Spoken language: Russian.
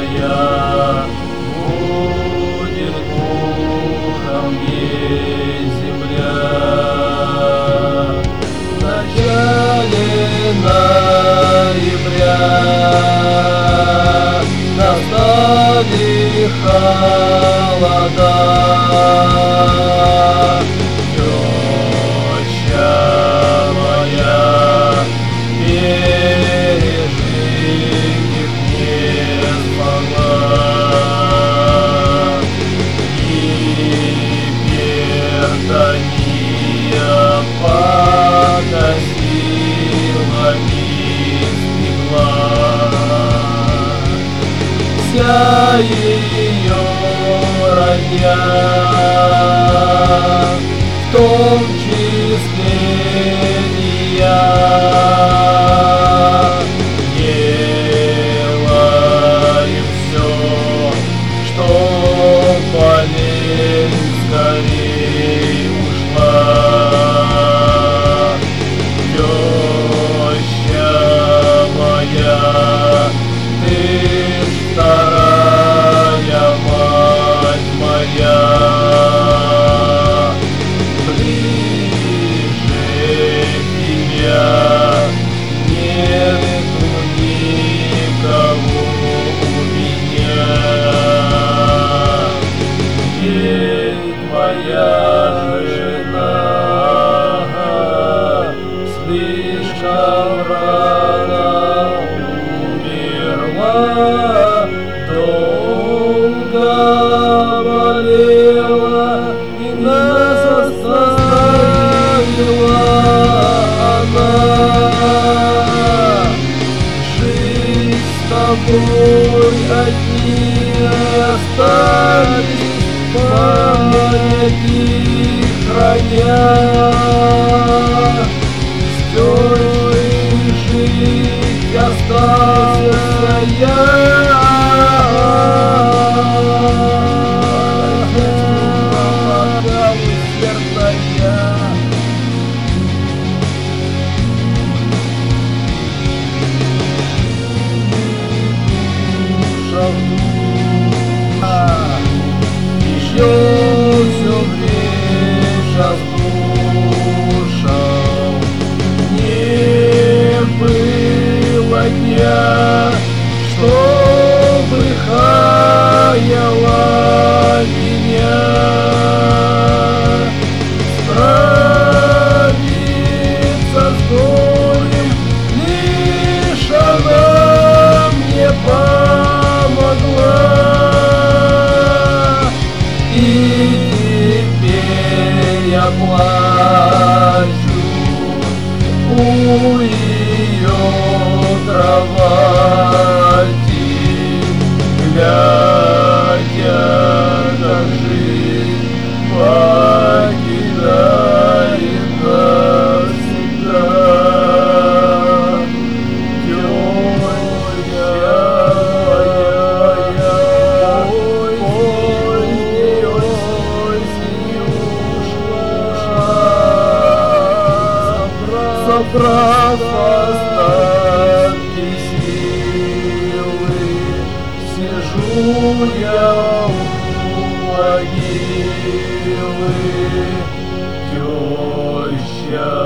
твоя будет Богом ей земля. В начале ноября настали холода. Теща моя пережить их не смогла. Гипертония покосила и спекла. Вся ее родня, в том числе и я, делаем все, чтоб болезнь скорей ушла. Теща моя, ты вторая мать моя. Ближе тебя нету никого у меня. Ей твоя жена слишком рано умерла, долго болела и нас оставила она. Жизнь с тобой одни остались, памяти храня. С тещей жить остался я. Еще все время слушал, не было дня, чтобы хаяла меня. Справиться с горем лишь она мне помогла. И теперь я плачу у ее кровати, глядя, как жизнь покидает навсегда. Собрав остатки силы, сижу я у могилы. Теща